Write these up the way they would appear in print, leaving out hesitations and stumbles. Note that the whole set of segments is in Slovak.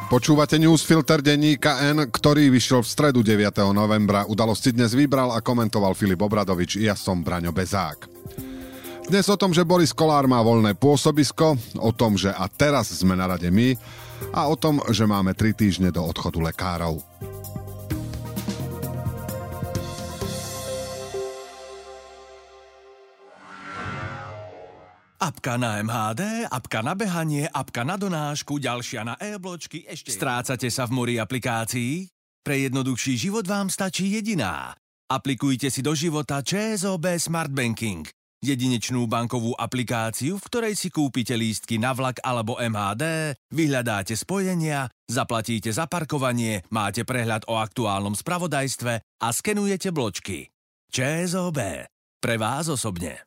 Počúvate newsfilter denníka N, ktorý vyšiel v stredu 9. novembra. Udalosti dnes vybral a komentoval Filip Obradovič, ja som Braňo Bezák. Dnes o tom, že Boris Kollár má voľné pôsobisko, o tom, že a teraz sme na rade my a o tom, že máme 3 týždne do odchodu lekárov. Apka na MHD, apka na behanie, apka na donášku, ďalšia na e-bločky, ešte... Strácate sa v mori aplikácií? Pre jednoduchší život vám stačí jediná. Aplikujte si do života ČSOB Smart Banking. Jedinečnú bankovú aplikáciu, v ktorej si kúpite lístky na vlak alebo MHD, vyhľadáte spojenia, zaplatíte za parkovanie, máte prehľad o aktuálnom spravodajstve a skenujete bločky. ČSOB. Pre vás osobne.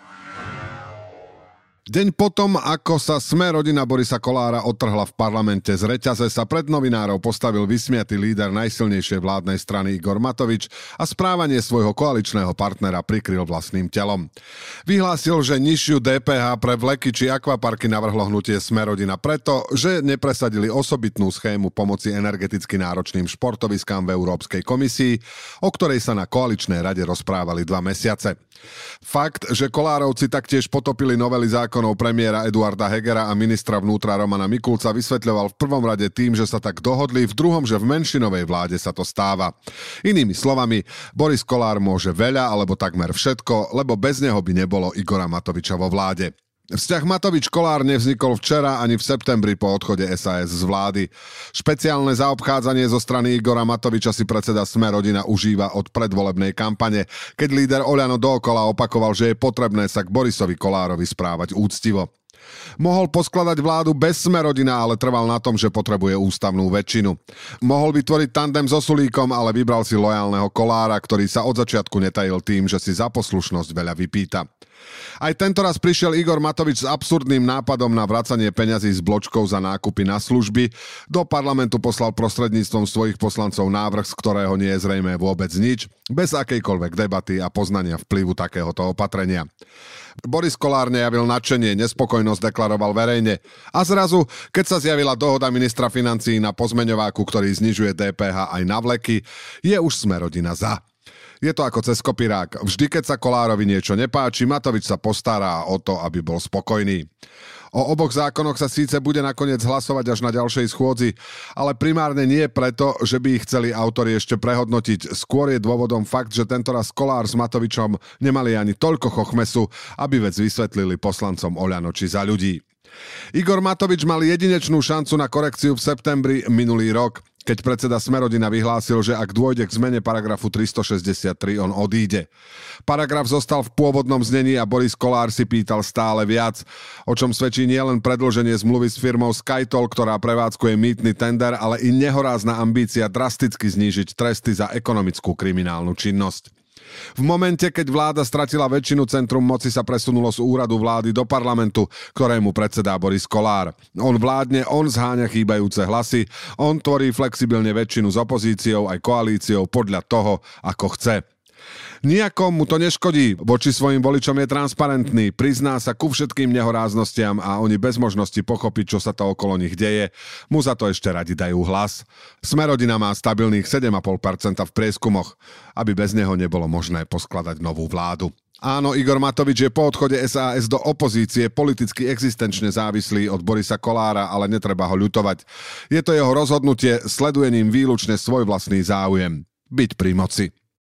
Deň potom, ako sa Sme-rodina Borisa Kollára odtrhla v parlamente z reťaze, sa pred novinárov postavil vysmiatý líder najsilnejšej vládnej strany Igor Matovič a správanie svojho koaličného partnera prikryl vlastným telom. Vyhlásil, že nižšiu DPH pre vleky či akvaparky navrhlo hnutie Sme-rodina preto, že nepresadili osobitnú schému pomoci energeticky náročným športoviskám v Európskej komisii, o ktorej sa na koaličnej rade rozprávali 2 mesiace. Fakt, že Kollárovci taktiež potopili novely zákonov premiéra Eduarda Hegera a ministra vnútra Romana Mikulca, vysvetľoval v prvom rade tým, že sa tak dohodli, v druhom, že v menšinovej vláde sa to stáva. Inými slovami, Boris Kollár môže veľa alebo takmer všetko, lebo bez neho by nebolo Igora Matoviča vo vláde. Vzťah Matovič-Kollár nevznikol včera ani v septembri po odchode SAS z vlády. Špeciálne zaobchádzanie zo strany Igora Matoviča si predseda Sme-rodina užíva od predvolebnej kampane, keď líder Oľano dookola opakoval, že je potrebné sa k Borisovi Kollárovi správať úctivo. Mohol poskladať vládu bez Sme-rodina, ale trval na tom, že potrebuje ústavnú väčšinu. Mohol vytvoriť tandem so Sulíkom, ale vybral si lojálneho Kollára, ktorý sa od začiatku netajil tým, že si za poslušnosť veľa vypýta. Aj tento raz prišiel Igor Matovič s absurdným nápadom na vracanie peňazí z bločkov za nákupy na služby. Do parlamentu poslal prostredníctvom svojich poslancov návrh, z ktorého nie je zrejmé vôbec nič, bez akejkoľvek debaty a poznania vplyvu takéhoto opatrenia. Boris Kollár nejavil nadšenie, nespokojnosť deklaroval verejne. A zrazu, keď sa zjavila dohoda ministra financií na pozmeňováku, ktorý znižuje DPH aj na vleky, je už Sme-rodina za. Je to ako cez kopirák. Vždy, keď sa Kollárovi niečo nepáči, Matovič sa postará o to, aby bol spokojný. O oboch zákonoch sa síce bude nakoniec hlasovať až na ďalšej schôdzi, ale primárne nie preto, že by ich chceli autori ešte prehodnotiť. Skôr je dôvodom fakt, že tentoraz Kollár s Matovičom nemali ani toľko chochmesu, aby vec vysvetlili poslancom Oľano či Za ľudí. Igor Matovič mal jedinečnú šancu na korekciu v septembri minulý rok, keď predseda Sme-rodina vyhlásil, že ak dôjde k zmene paragrafu 363, on odíde. Paragraf zostal v pôvodnom znení a Boris Kollár si pýtal stále viac, o čom svedčí nielen predĺženie zmluvy s firmou SkyToll, ktorá prevádzkuje mýtny tender, ale i nehorázna ambícia drasticky znížiť tresty za ekonomickú kriminálnu činnosť. V momente, keď vláda stratila väčšinu, centrum moci sa presunulo z úradu vlády do parlamentu, ktorému predsedá Boris Kollár. On vládne, on zháňa chýbajúce hlasy, on tvorí flexibilne väčšinu s opozíciou aj koalíciou podľa toho, ako chce. Nijako mu to neškodí, voči svojim voličom je transparentný, prizná sa ku všetkým nehoráznostiam a oni bez možnosti pochopiť, čo sa to okolo nich deje, mu za to ešte radi dajú hlas. Sme-rodina má stabilných 7,5% v prieskumoch, aby bez neho nebolo možné poskladať novú vládu. Áno, Igor Matovič je po odchode SAS do opozície politicky existenčne závislý od Borisa Kollára, ale netreba ho ľutovať. Je to jeho rozhodnutie, sleduje ním výlučne svoj vlastný záujem. Byť pri moci.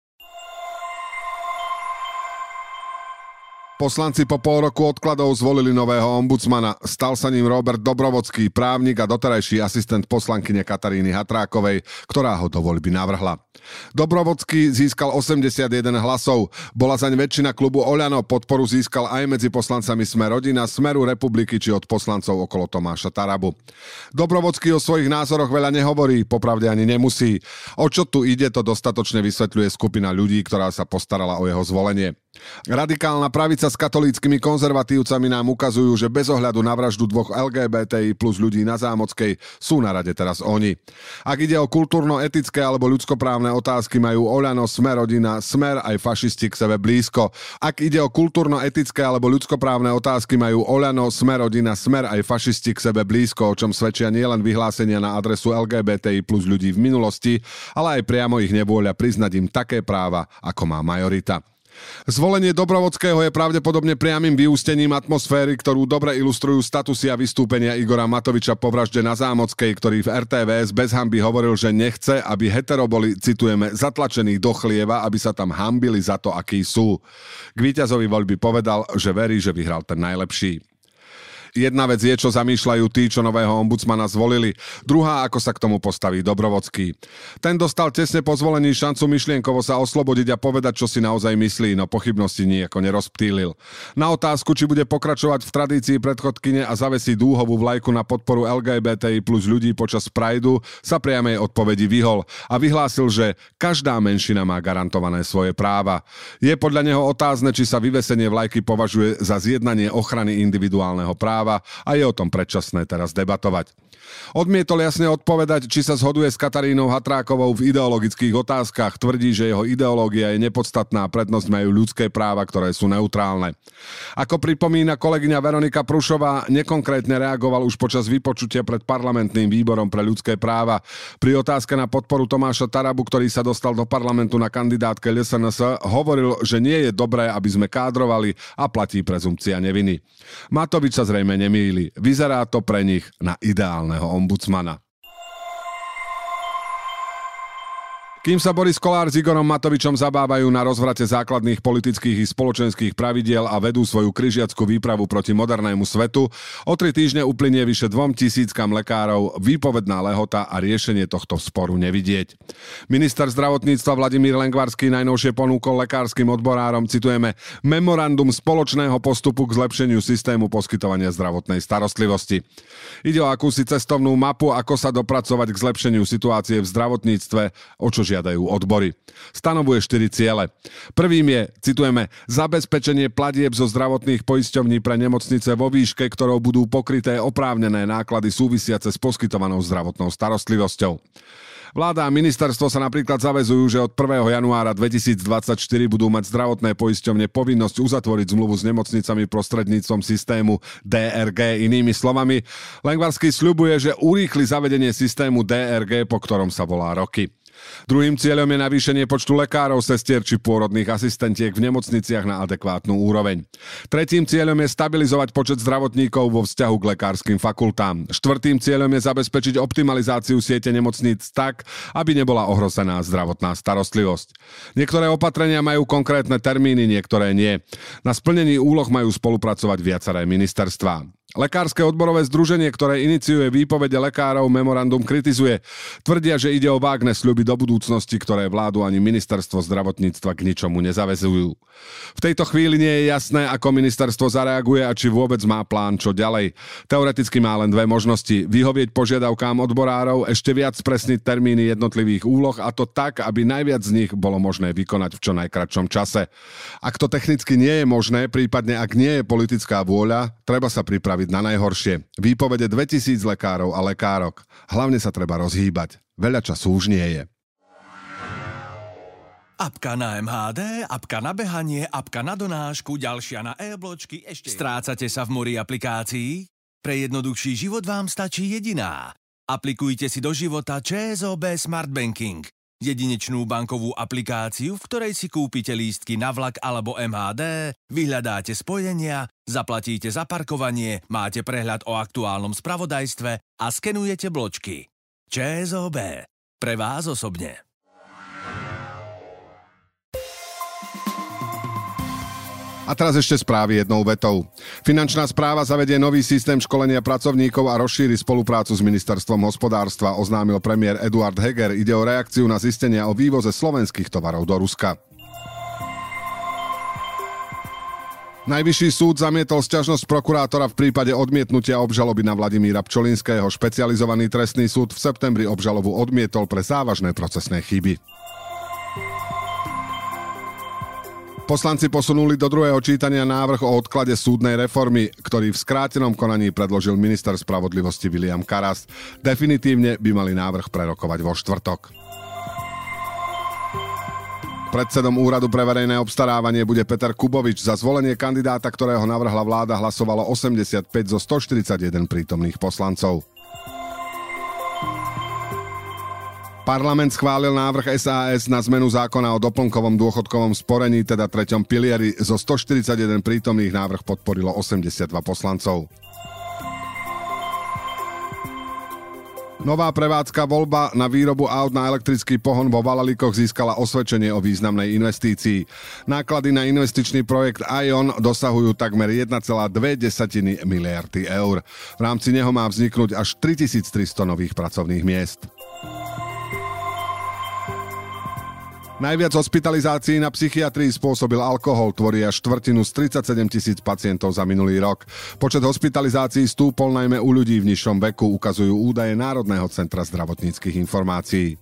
Poslanci po pol roku odkladov zvolili nového ombudsmana. Stal sa ním Robert Dobrovodský, právnik a doterajší asistent poslankyne Kataríny Hatrákovej, ktorá ho do voľby navrhla. Dobrovodský získal 81 hlasov. Bola zaň väčšina klubu Oľano, podporu získal aj medzi poslancami Sme-rodina, Smeru republiky či od poslancov okolo Tomáša Tarabu. Dobrovodský o svojich názoroch veľa nehovorí, popravde ani nemusí. O čo tu ide, to dostatočne vysvetľuje skupina ľudí, ktorá sa postarala o jeho zvolenie. Radikálna pravica s katolíckymi konzervatívcami nám ukazujú, že bez ohľadu na vraždu dvoch LGBTI plus ľudí na Zámockej sú na rade teraz oni. Ak ide o kultúrno-etické alebo ľudskoprávne otázky, majú Oľano, Smer rodina, Smer aj fašisti k sebe blízko. Ak ide o kultúrno-etické alebo ľudskoprávne otázky, majú Oľano, Smer rodina, Smer aj fašisti k sebe blízko, o čom svedčia nielen vyhlásenia na adresu LGBTI plus ľudí v minulosti, ale aj priamo ich nevôľa priznať im také práva, ako má majorita. Zvolenie Dobrovodského je pravdepodobne priamym vyústením atmosféry, ktorú dobre ilustrujú statusy a vystúpenia Igora Matoviča po vražde na Zámockej, ktorý v RTVS bez hanby hovoril, že nechce, aby hetero boli, citujeme, zatlačení do chlieva, aby sa tam hanbili za to, akí sú. K víťazovi voľby povedal, že verí, že vyhral ten najlepší. Jedna vec je, čo zamýšľajú tí, čo nového ombudsmana zvolili. Druhá, ako sa k tomu postaví Dobrovodský. Ten dostal tesne po zvolení šancu myšlienkovo sa oslobodiť a povedať, čo si naozaj myslí, no pochybnosti nejako nerozptýlil. Na otázku, či bude pokračovať v tradícii predchodkyne a zavesí dúhovú vlajku na podporu LGBTI plus ľudí počas Prideu, sa priamej odpovedi vyhol a vyhlásil, že každá menšina má garantované svoje práva. Je podľa neho otázne, či sa vyvesenie vlajky považuje za zjednanie ochrany individuálneho práva a je o tom predčasné teraz debatovať. Odmietol jasne odpovedať, či sa zhoduje s Katarínou Hatrákovou v ideologických otázkach. Tvrdí, že jeho ideológia je nepodstatná, prednosť majú ľudské práva, ktoré sú neutrálne. Ako pripomína kolegyňa Veronika Prušová, nekonkrétne reagoval už počas vypočutia pred parlamentným výborom pre ľudské práva. Pri otázke na podporu Tomáša Tarabu, ktorý sa dostal do parlamentu na kandidátke LSNS, hovoril, že nie je dobré, aby sme kádrovali a platí prezumpcia neviny. Matovič sa zrejme nemýli. Vyzerá to pre nich na ideálneho ombudsmana. Kým sa Boris Kollár s Igorom Matovičom zabávajú na rozvrate základných politických i spoločenských pravidiel a vedú svoju križiackú výpravu proti modernému svetu, o 3 týždne uplynie vyše 2000 lekárov, výpovedná lehota a riešenie tohto sporu nevidieť. Minister zdravotníctva Vladimír Lengvarský najnovšie ponúkol lekárskym odborárom, citujeme, memorandum spoločného postupu k zlepšeniu systému poskytovania zdravotnej starostlivosti. Ide o akúsi cestovnú mapu, ako sa dopracovať k zlepšeniu situácie v zdravotníctve, o čo žiadajú odbory. Stanovuje 4 ciele. Prvým je, citujeme, zabezpečenie platieb zo zdravotných poisťovní pre nemocnice vo výške, ktorou budú pokryté oprávnené náklady súvisiace s poskytovanou zdravotnou starostlivosťou. Vláda a ministerstvo sa napríklad zaväzujú, že od 1. januára 2024 budú mať zdravotné poisťovne povinnosť uzatvoriť zmluvu s nemocnicami prostredníctvom systému DRG. Inými slovami, Lengvarský sľubuje, že urýchli zavedenie systému DRG, po ktorom sa volá roky. Druhým cieľom je navýšenie počtu lekárov, sestier či pôrodných asistentiek v nemocniciach na adekvátnu úroveň. Tretím cieľom je stabilizovať počet zdravotníkov vo vzťahu k lekárskym fakultám. Štvrtým cieľom je zabezpečiť optimalizáciu siete nemocníc tak, aby nebola ohrozená zdravotná starostlivosť. Niektoré opatrenia majú konkrétne termíny, niektoré nie. Na splnení úloh majú spolupracovať viaceré ministerstvá. Lekárske odborové združenie, ktoré iniciuje výpovede lekárov, memorandum kritizuje. Tvrdia, že ide o vágne sľuby do budúcnosti, ktoré vládu ani ministerstvo zdravotníctva k ničomu nezaväzujú. V tejto chvíli nie je jasné, ako ministerstvo zareaguje a či vôbec má plán čo ďalej. Teoreticky má len dve možnosti. Vyhovieť požiadavkám odborárov, ešte viac spresniť termíny jednotlivých úloh a to tak, aby najviac z nich bolo možné vykonať v čo najkratšom čase. Ak to technicky nie je možné, prípadne ak nie je politická vôľa, treba sa pripraviť na najhoršie. Výpovede 2000 lekárov a lekárok. Hlavne sa treba rozhýbať. Veľa času už nie je. Apka na MHD, apka na behanie, apka na donášku, ďalšia na e-bločky, ešte... Strácate sa v mori aplikácií? Pre jednoduchší život vám stačí jediná. Aplikujte si do života ČSOB Smart Banking. Jedinečnú bankovú aplikáciu, v ktorej si kúpite lístky na vlak alebo MHD, vyhľadáte spojenia, zaplatíte za parkovanie, máte prehľad o aktuálnom spravodajstve a skenujete bločky. ČSOB. Pre vás osobne. A teraz ešte správy jednou vetou. Finančná správa zavedie nový systém školenia pracovníkov a rozšíri spoluprácu s ministerstvom hospodárstva, oznámil premiér Eduard Heger. Ide o reakciu na zistenia o vývoze slovenských tovarov do Ruska. Najvyšší súd zamietol sťažnosť prokurátora v prípade odmietnutia obžaloby na Vladimíra Pčolinského. Špecializovaný trestný súd v septembri obžalobu odmietol pre závažné procesné chyby. Poslanci posunuli do druhého čítania návrh o odklade súdnej reformy, ktorý v skrátenom konaní predložil minister spravodlivosti William Karas. Definitívne by mali návrh prerokovať vo štvrtok. Predsedom Úradu pre verejné obstarávanie bude Peter Kubovič. Za zvolenie kandidáta, ktorého navrhla vláda, hlasovalo 85 zo 141 prítomných poslancov. Parlament schválil návrh SAS na zmenu zákona o doplnkovom dôchodkovom sporení, teda treťom pilieri. Zo 141 prítomných návrh podporilo 82 poslancov. Nová prevádzka Voľba na výrobu aut na elektrický pohon vo Valalíkoch získala osvedčenie o významnej investícii. Náklady na investičný projekt ION dosahujú takmer 1,2 miliardy eur. V rámci neho má vzniknúť až 3300 nových pracovných miest. Najviac hospitalizácií na psychiatrii spôsobil alkohol, tvorí až štvrtinu z 37 000 pacientov za minulý rok. Počet hospitalizácií stúpol najmä u ľudí v nižšom veku, ukazujú údaje Národného centra zdravotníckych informácií.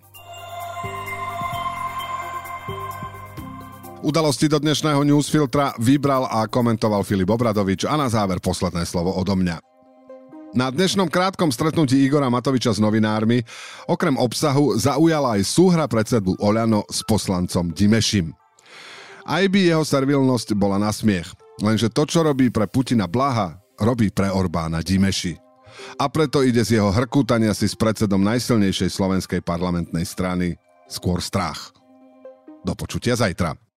Udalosti do dnešného newsfiltra vybral a komentoval Filip Obradovič a na záver posledné slovo odo mňa. Na dnešnom krátkom stretnutí Igora Matoviča s novinármi okrem obsahu zaujala aj súhra predsedu Oľano s poslancom Dimešim. Aj by jeho servilnosť bola na smiech, lenže to, čo robí pre Putina Blaha, robí pre Orbána Dimeši. A preto ide z jeho hrkútania si s predsedom najsilnejšej slovenskej parlamentnej strany skôr strach. Do počutia zajtra.